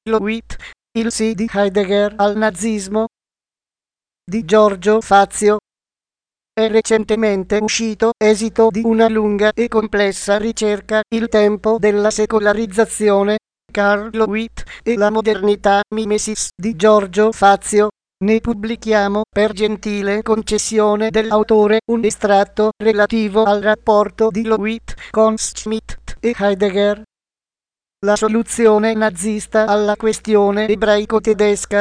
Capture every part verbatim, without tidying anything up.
Lowitt, il sì di Heidegger al nazismo, di Giorgio Fazio. È recentemente uscito, esito di una lunga e complessa ricerca, Il tempo della secolarizzazione, Carl Lowitt e la modernità mimesis di Giorgio Fazio. Ne pubblichiamo, per gentile concessione dell'autore, un estratto relativo al rapporto di Lowitt con Schmitt e Heidegger. La soluzione nazista alla questione ebraico-tedesca.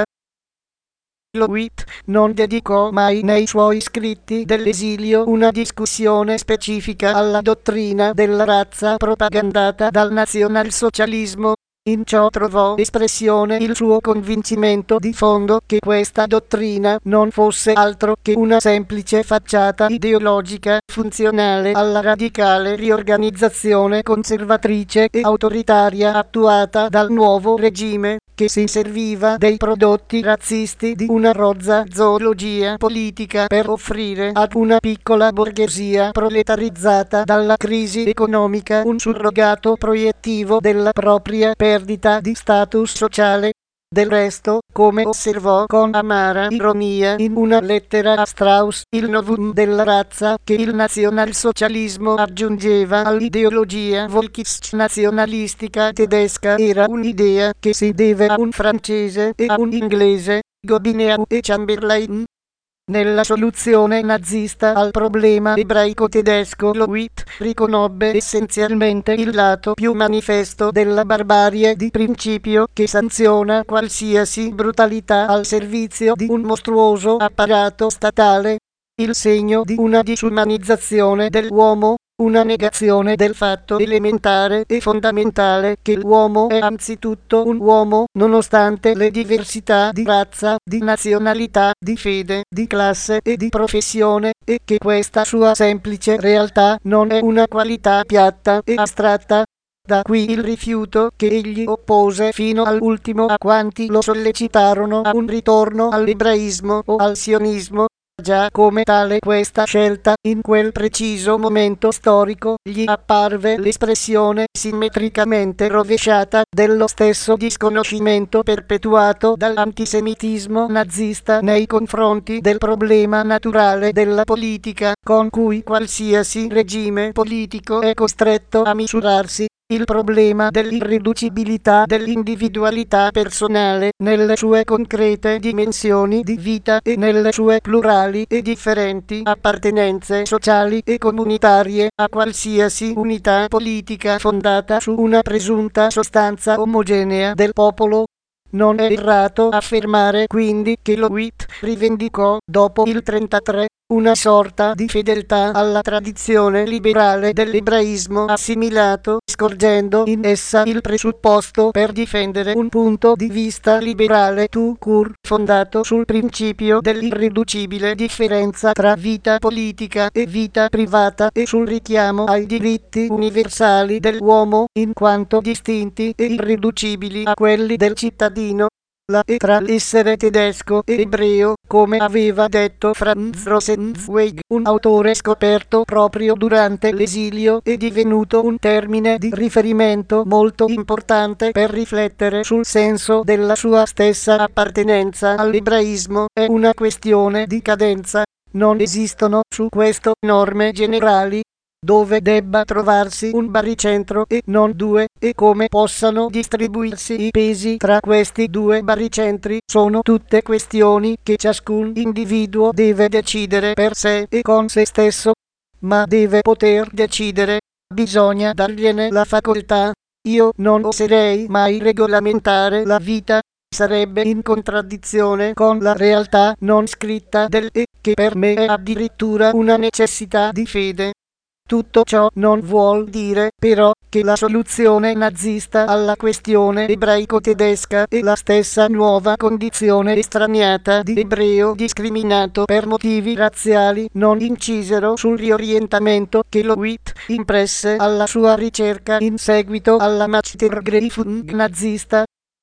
Lowitt non dedicò mai nei suoi scritti dell'esilio una discussione specifica alla dottrina della razza propagandata dal nazionalsocialismo. In ciò trovò espressione il suo convincimento di fondo che questa dottrina non fosse altro che una semplice facciata ideologica funzionale alla radicale riorganizzazione conservatrice e autoritaria attuata dal nuovo regime, che si serviva dei prodotti razzisti di una rozza zoologia politica per offrire ad una piccola borghesia proletarizzata dalla crisi economica un surrogato proiettivo della propria perdita di status sociale. Del resto, come osservò con amara ironia in una lettera a Strauss, il novum della razza che il nazionalsocialismo aggiungeva all'ideologia volkische-nazionalistica tedesca era un'idea che si deve a un francese e a un inglese, Gobineau e Chamberlain. Nella soluzione nazista al problema ebraico-tedesco Lowitt riconobbe essenzialmente il lato più manifesto della barbarie di principio che sanziona qualsiasi brutalità al servizio di un mostruoso apparato statale, il segno di una disumanizzazione dell'uomo, una negazione del fatto elementare e fondamentale che l'uomo è anzitutto un uomo, nonostante le diversità di razza, di nazionalità, di fede, di classe e di professione, e che questa sua semplice realtà non è una qualità piatta e astratta. Da qui il rifiuto che egli oppose fino all'ultimo a quanti lo sollecitarono a un ritorno all'ebraismo o al sionismo. Già come tale questa scelta, in quel preciso momento storico, gli apparve l'espressione simmetricamente rovesciata dello stesso disconoscimento perpetuato dall'antisemitismo nazista nei confronti del problema naturale della politica, con cui qualsiasi regime politico è costretto a misurarsi. Il problema dell'irriducibilità dell'individualità personale nelle sue concrete dimensioni di vita e nelle sue plurali e differenti appartenenze sociali e comunitarie a qualsiasi unità politica fondata su una presunta sostanza omogenea del popolo. Non è errato affermare quindi che Lowitt rivendicò, dopo il trentatré, una sorta di fedeltà alla tradizione liberale dell'ebraismo assimilato, scorgendo in essa il presupposto per difendere un punto di vista liberale tout court, fondato sul principio dell'irriducibile differenza tra vita politica e vita privata e sul richiamo ai diritti universali dell'uomo, in quanto distinti e irriducibili a quelli del cittadino. La e tra l'essere tedesco e ebreo, come aveva detto Franz Rosenzweig, un autore scoperto proprio durante l'esilio e divenuto un termine di riferimento molto importante per riflettere sul senso della sua stessa appartenenza all'ebraismo, è una questione di cadenza. Non esistono su questo norme generali dove debba trovarsi un baricentro e non due, e come possano distribuirsi i pesi tra questi due baricentri sono tutte questioni che ciascun individuo deve decidere per sé e con se stesso, ma deve poter decidere, bisogna dargliene la facoltà. Io non oserei mai regolamentare la vita, sarebbe in contraddizione con la realtà non scritta del e, che per me è addirittura una necessità di fede. Tutto ciò non vuol dire, però, che la soluzione nazista alla questione ebraico-tedesca e la stessa nuova condizione estraniata di ebreo discriminato per motivi razziali non incisero sul riorientamento che Lowitt impresse alla sua ricerca in seguito alla Machtergreifung nazista.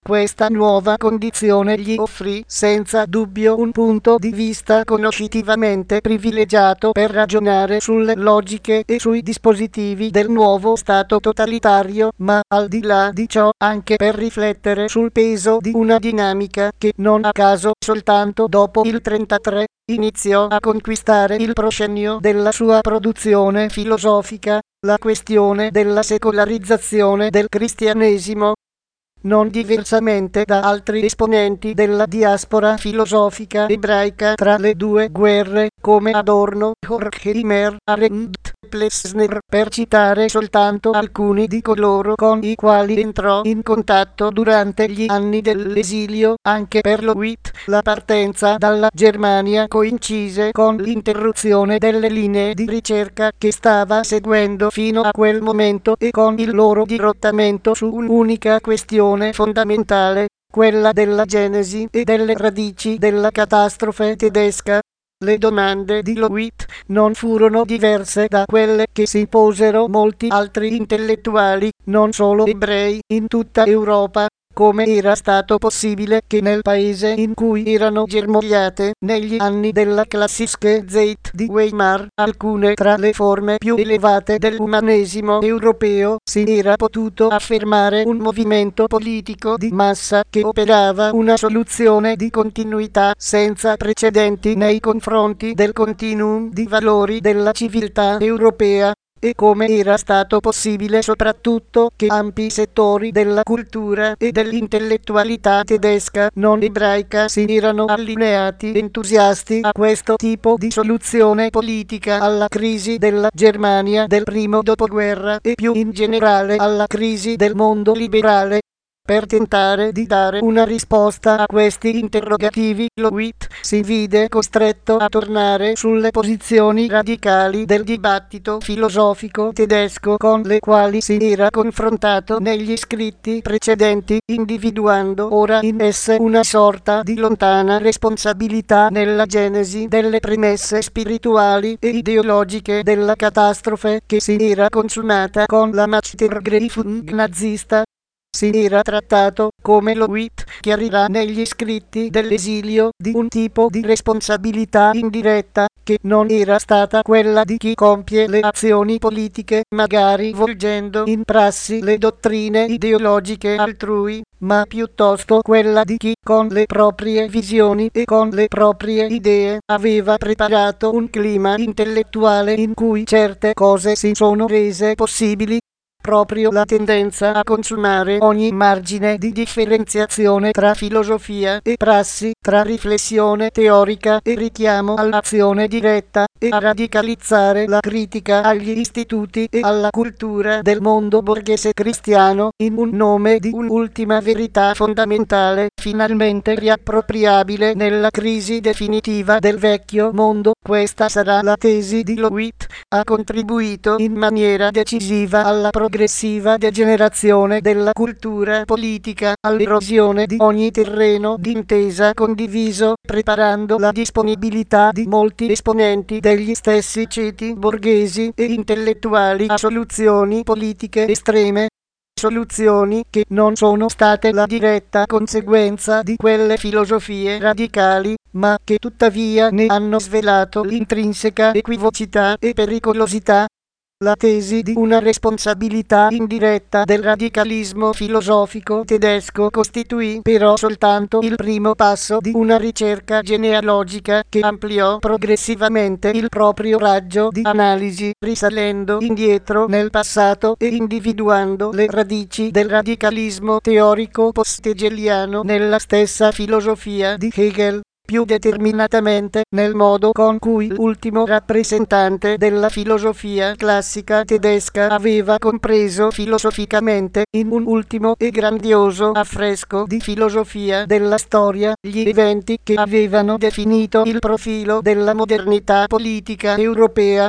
Questa nuova condizione gli offrì senza dubbio un punto di vista conoscitivamente privilegiato per ragionare sulle logiche e sui dispositivi del nuovo Stato totalitario, ma al di là di ciò anche per riflettere sul peso di una dinamica che non a caso soltanto dopo il trentatré iniziò a conquistare il proscenio della sua produzione filosofica, la questione della secolarizzazione del cristianesimo. Non diversamente da altri esponenti della diaspora filosofica ebraica tra le due guerre, come Adorno, Horkheimer, Arendt, Plessner, per citare soltanto alcuni di coloro con i quali entrò in contatto durante gli anni dell'esilio. Anche per Löwit la partenza dalla Germania coincise con l'interruzione delle linee di ricerca che stava seguendo fino a quel momento e con il loro dirottamento su un'unica questione fondamentale, quella della genesi e delle radici della catastrofe tedesca. Le domande di Löwit non furono diverse da quelle che si posero molti altri intellettuali, non solo ebrei, in tutta Europa. Come era stato possibile che nel paese in cui erano germogliate, negli anni della Klassische Zeit di Weimar, alcune tra le forme più elevate dell'umanesimo europeo, si era potuto affermare un movimento politico di massa che operava una soluzione di continuità senza precedenti nei confronti del continuum di valori della civiltà europea. E come era stato possibile soprattutto che ampi settori della cultura e dell'intellettualità tedesca non ebraica si erano allineati entusiasti a questo tipo di soluzione politica alla crisi della Germania del primo dopoguerra e più in generale alla crisi del mondo liberale. Per tentare di dare una risposta a questi interrogativi, Löwit si vide costretto a tornare sulle posizioni radicali del dibattito filosofico tedesco con le quali si era confrontato negli scritti precedenti, individuando ora in esse una sorta di lontana responsabilità nella genesi delle premesse spirituali e ideologiche della catastrofe che si era consumata con la Machtergreifung nazista. Si era trattato, come Löwit chiarirà negli scritti dell'esilio, di un tipo di responsabilità indiretta, che non era stata quella di chi compie le azioni politiche, magari volgendo in prassi le dottrine ideologiche altrui, ma piuttosto quella di chi, con le proprie visioni e con le proprie idee, aveva preparato un clima intellettuale in cui certe cose si sono rese possibili. Proprio la tendenza a consumare ogni margine di differenziazione tra filosofia e prassi, tra riflessione teorica e richiamo all'azione diretta, e a radicalizzare la critica agli istituti e alla cultura del mondo borghese cristiano, in un nome di un'ultima verità fondamentale, finalmente riappropriabile nella crisi definitiva del vecchio mondo. Questa sarà la tesi di Löwit. Ha contribuito in maniera decisiva alla progressiva degenerazione della cultura politica, all'erosione di ogni terreno d'intesa condiviso, preparando la disponibilità di molti esponenti degli stessi ceti borghesi e intellettuali a soluzioni politiche estreme. Soluzioni che non sono state la diretta conseguenza di quelle filosofie radicali, ma che tuttavia ne hanno svelato l'intrinseca equivocità e pericolosità. La tesi di una responsabilità indiretta del radicalismo filosofico tedesco costituì però soltanto il primo passo di una ricerca genealogica che ampliò progressivamente il proprio raggio di analisi, risalendo indietro nel passato e individuando le radici del radicalismo teorico post-hegeliano nella stessa filosofia di Hegel. Più determinatamente nel modo con cui l'ultimo rappresentante della filosofia classica tedesca aveva compreso filosoficamente, in un ultimo e grandioso affresco di filosofia della storia, gli eventi che avevano definito il profilo della modernità politica europea.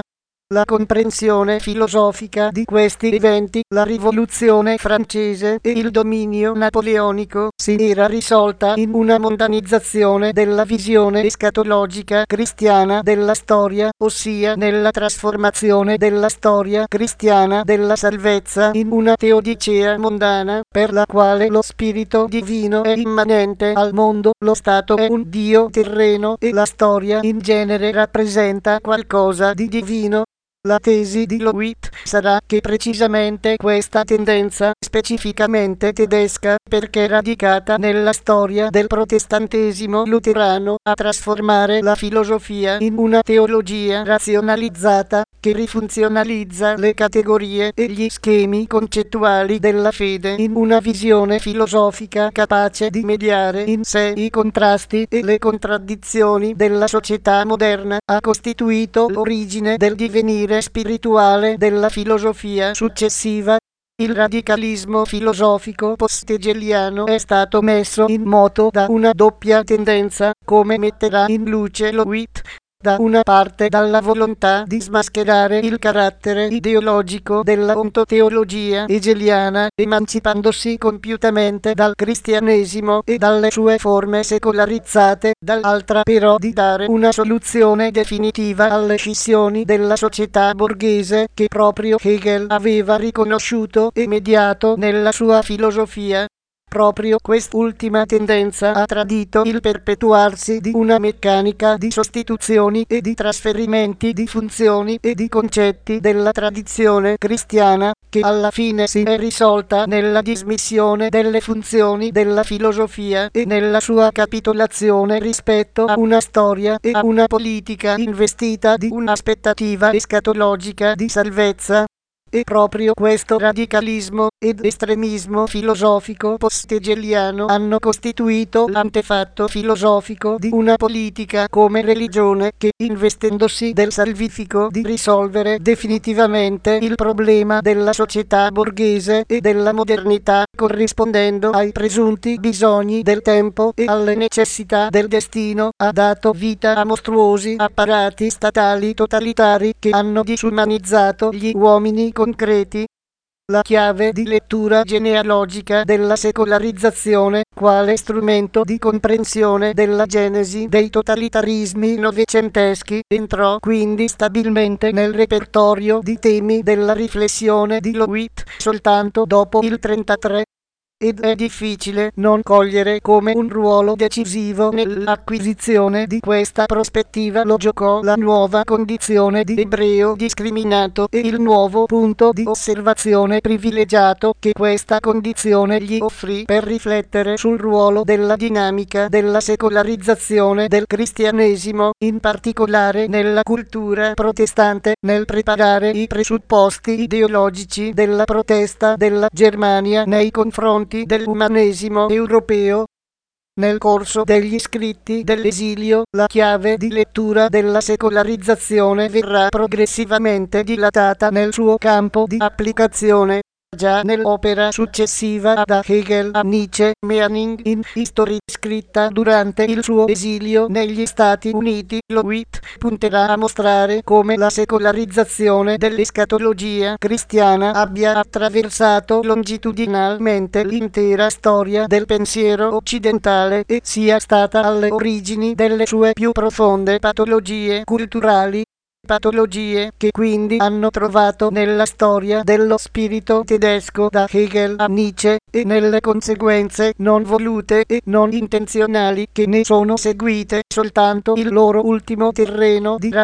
La comprensione filosofica di questi eventi, la rivoluzione francese e il dominio napoleonico, si era risolta in una mondanizzazione della visione escatologica cristiana della storia, ossia nella trasformazione della storia cristiana della salvezza in una teodicea mondana, per la quale lo spirito divino è immanente al mondo, lo Stato è un Dio terreno e la storia in genere rappresenta qualcosa di divino. La tesi di Lowitt sarà che precisamente questa tendenza, specificamente tedesca, perché radicata nella storia del protestantesimo luterano, a trasformare la filosofia in una teologia razionalizzata, che rifunzionalizza le categorie e gli schemi concettuali della fede in una visione filosofica capace di mediare in sé i contrasti e le contraddizioni della società moderna, ha costituito l'origine del divenire spirituale della filosofia successiva. Il radicalismo filosofico post-hegeliano è stato messo in moto da una doppia tendenza, come metterà in luce Lowitt. Da una parte dalla volontà di smascherare il carattere ideologico della ontoteologia hegeliana, emancipandosi compiutamente dal cristianesimo e dalle sue forme secolarizzate, dall'altra però di dare una soluzione definitiva alle scissioni della società borghese che proprio Hegel aveva riconosciuto e mediato nella sua filosofia. Proprio quest'ultima tendenza ha tradito il perpetuarsi di una meccanica di sostituzioni e di trasferimenti di funzioni e di concetti della tradizione cristiana, che alla fine si è risolta nella dismissione delle funzioni della filosofia e nella sua capitolazione rispetto a una storia e a una politica investita di un'aspettativa escatologica di salvezza. E proprio questo radicalismo ed estremismo filosofico post-hegeliano hanno costituito l'antefatto filosofico di una politica come religione che, investendosi del salvifico di risolvere definitivamente il problema della società borghese e della modernità, corrispondendo ai presunti bisogni del tempo e alle necessità del destino, ha dato vita a mostruosi apparati statali totalitari che hanno disumanizzato gli uomini concreti. La chiave di lettura genealogica della secolarizzazione, quale strumento di comprensione della genesi dei totalitarismi novecenteschi, entrò quindi stabilmente nel repertorio di temi della riflessione di Lowitt soltanto dopo il trentatré. Ed è difficile non cogliere come un ruolo decisivo nell'acquisizione di questa prospettiva lo giocò la nuova condizione di ebreo discriminato e il nuovo punto di osservazione privilegiato che questa condizione gli offrì per riflettere sul ruolo della dinamica della secolarizzazione del cristianesimo, in particolare nella cultura protestante, nel preparare i presupposti ideologici della protesta della Germania nei confronti dell'umanesimo europeo. Nel corso degli scritti dell'esilio, la chiave di lettura della secolarizzazione verrà progressivamente dilatata nel suo campo di applicazione. Già nell'opera successiva da Hegel a Nietzsche, Meaning in History, scritta durante il suo esilio negli Stati Uniti, Lowitt punterà a mostrare come la secolarizzazione dell'escatologia cristiana abbia attraversato longitudinalmente l'intera storia del pensiero occidentale e sia stata alle origini delle sue più profonde patologie culturali. Patologie che quindi hanno trovato nella storia dello spirito tedesco da Hegel a Nietzsche e nelle conseguenze non volute e non intenzionali che ne sono seguite soltanto il loro ultimo terreno di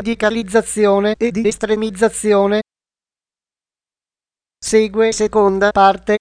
radicalizzazione e di estremizzazione. Segue seconda parte.